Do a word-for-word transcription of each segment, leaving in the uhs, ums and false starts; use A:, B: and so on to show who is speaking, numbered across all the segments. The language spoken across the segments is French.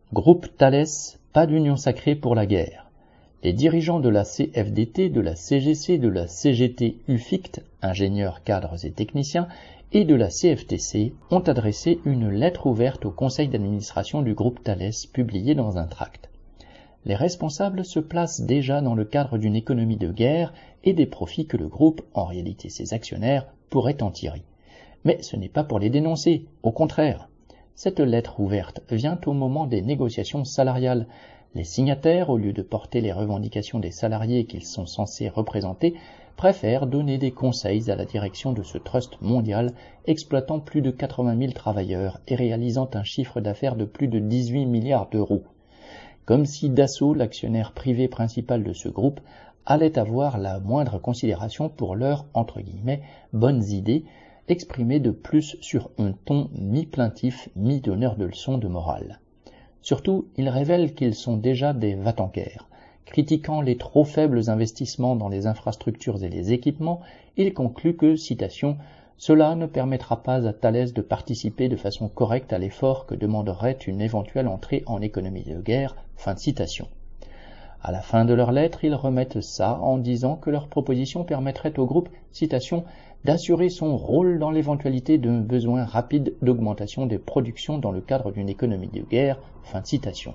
A: Groupe Thales, pas d'union sacrée pour la guerre. Les dirigeants de la C F D T, de la C G C, de la C G T U F I C T, ingénieurs, cadres et techniciens, et de la C F T C ont adressé une lettre ouverte au conseil d'administration du groupe Thales publiée dans un tract. Les responsables se placent déjà dans le cadre d'une économie de guerre et des profits que le groupe, en réalité ses actionnaires, pourraient en tirer. Mais ce n'est pas pour les dénoncer, au contraire. Cette lettre ouverte vient au moment des négociations salariales. Les signataires, au lieu de porter les revendications des salariés qu'ils sont censés représenter, préfèrent donner des conseils à la direction de ce trust mondial exploitant plus de quatre-vingt mille travailleurs et réalisant un chiffre d'affaires de plus de dix-huit milliards d'euros. Comme si Dassault, l'actionnaire privé principal de ce groupe, allait avoir la moindre considération pour leurs, entre guillemets, bonnes idées, exprimées de plus sur un ton mi-plaintif, mi-donneur de leçons de morale. Surtout, ils révèlent qu'ils sont déjà des va-t-en-guerre. Critiquant les trop faibles investissements dans les infrastructures et les équipements, ils concluent que, citation, « cela ne permettra pas à Thales de participer de façon correcte à l'effort que demanderait une éventuelle entrée en économie de guerre ». Fin de citation. À la fin de leur lettre, ils remettent ça en disant que leur proposition permettrait au groupe, citation, d'assurer son rôle dans l'éventualité d'un besoin rapide d'augmentation des productions dans le cadre d'une économie de guerre. Fin de citation.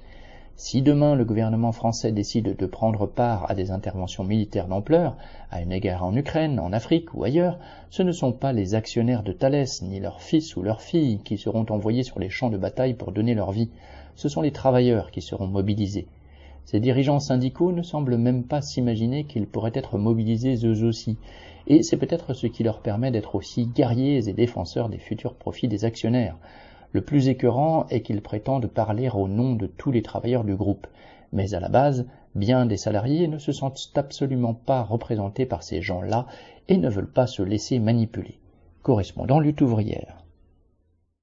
A: Si demain le gouvernement français décide de prendre part à des interventions militaires d'ampleur, à une guerre en Ukraine, en Afrique ou ailleurs, ce ne sont pas les actionnaires de Thales, ni leurs fils ou leurs filles qui seront envoyés sur les champs de bataille pour donner leur vie, ce sont les travailleurs qui seront mobilisés. Ces dirigeants syndicaux ne semblent même pas s'imaginer qu'ils pourraient être mobilisés eux aussi, et c'est peut-être ce qui leur permet d'être aussi guerriers et défenseurs des futurs profits des actionnaires. Le plus écœurant est qu'ils prétendent parler au nom de tous les travailleurs du groupe, mais à la base, bien des salariés ne se sentent absolument pas représentés par ces gens-là et ne veulent pas se laisser manipuler. Correspondant Lutte ouvrière.